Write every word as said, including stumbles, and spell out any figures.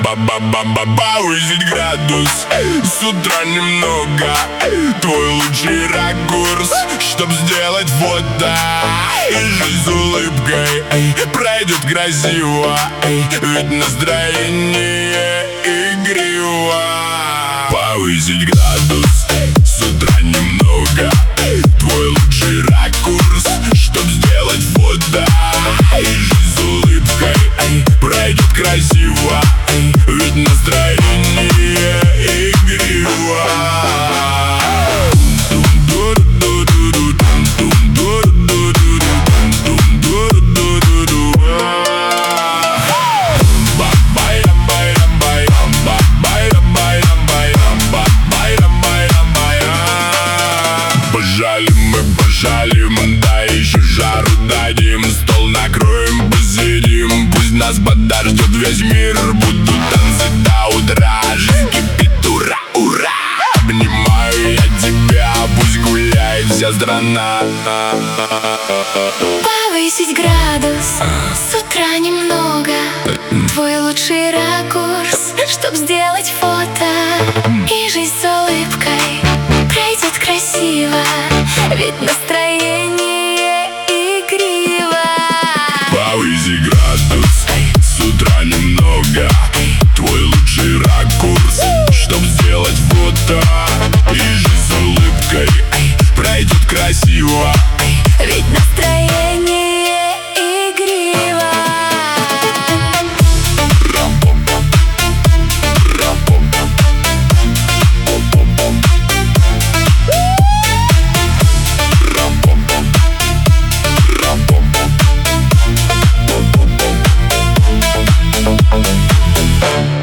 Повысить градус с утра немного. Твой лучший ракурс, чтоб сделать фото. И жизнь с улыбкой эй, пройдет красиво эй, ведь настроение игриво. Повысить градус эй, с утра немного. Твой лучший ракурс, чтоб сделать фото. И жизнь с улыбкой эй, пройдет красиво эй, ведь настроение игриво. Пожалим мы, пожалим, да еще жару дадим. Стол накроем, посидим, пусть нас подождет весь мир. Будут танцы до утра, жизнь кипит, ура, ура. Обнимаю я тебя, пусть гуляет вся страна. Повысить градус с утра немного. Твой лучший ракурс, чтоб сделать фото. И жизнь с улыбкой пройдет красиво, ведь настроение игриво. Повысить градус с утра немного. Твой лучший ракурс, чтоб сделать фото. И жизнь с улыбкой пройдет красиво, ведь настроение игриво. Ram